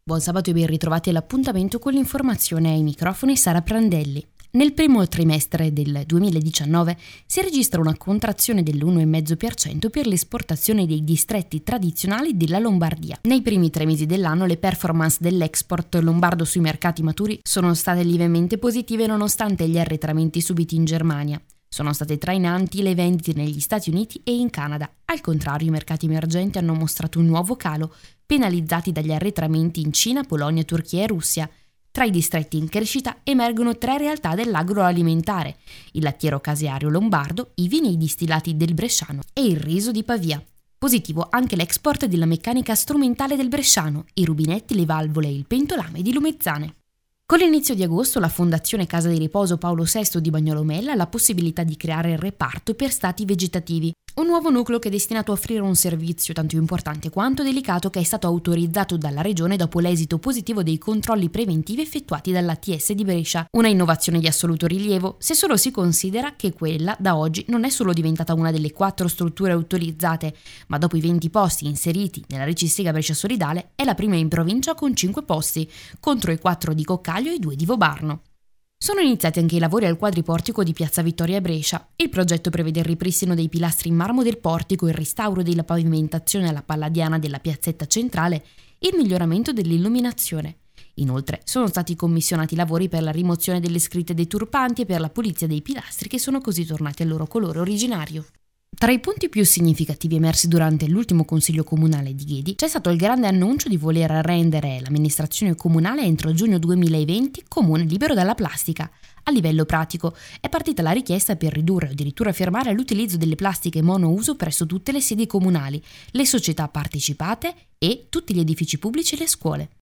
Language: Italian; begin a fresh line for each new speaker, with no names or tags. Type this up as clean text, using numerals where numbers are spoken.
Buon sabato e ben ritrovati all'appuntamento con l'informazione. Ai microfoni Sara Prandelli. Nel primo trimestre del 2019 si registra una contrazione dell'1,5% per l'esportazione dei distretti tradizionali della Lombardia. Nei primi 3 mesi dell'anno le performance dell'export lombardo sui mercati maturi sono state lievemente positive nonostante gli arretramenti subiti in Germania. Sono state trainanti le vendite negli Stati Uniti e in Canada. Al contrario, i mercati emergenti hanno mostrato un nuovo calo, penalizzati dagli arretramenti in Cina, Polonia, Turchia e Russia. Tra i distretti in crescita emergono 3 realtà dell'agroalimentare: il lattiero caseario lombardo, i vini e i distillati del Bresciano e il riso di Pavia. Positivo anche l'export della meccanica strumentale del Bresciano, i rubinetti, le valvole e il pentolame di Lumezzane. Con l'inizio di agosto la Fondazione Casa di Riposo Paolo VI di Bagnolomella ha la possibilità di creare il reparto per stati vegetativi, un nuovo nucleo che è destinato a offrire un servizio tanto importante quanto delicato che è stato autorizzato dalla Regione dopo l'esito positivo dei controlli preventivi effettuati dall'ATS di Brescia. Una innovazione di assoluto rilievo, se solo si considera che quella da oggi non è solo diventata una delle 4 strutture autorizzate, ma dopo i 20 posti inseriti nella Recistica Brescia Solidale è la prima in provincia con 5 posti, contro i 4 di Coccaglio e i 2 di Vobarno. Sono iniziati anche i lavori al quadriportico di Piazza Vittoria a Brescia. Il progetto prevede il ripristino dei pilastri in marmo del portico, il restauro della pavimentazione alla palladiana della piazzetta centrale e il miglioramento dell'illuminazione. Inoltre sono stati commissionati lavori per la rimozione delle scritte deturpanti e per la pulizia dei pilastri che sono così tornati al loro colore originario. Tra i punti più significativi emersi durante l'ultimo consiglio comunale di Ghedi c'è stato il grande annuncio di voler rendere l'amministrazione comunale entro giugno 2020 comune libero dalla plastica. A livello pratico è partita la richiesta per ridurre o addirittura fermare l'utilizzo delle plastiche monouso presso tutte le sedi comunali, le società partecipate e tutti gli edifici pubblici e le scuole.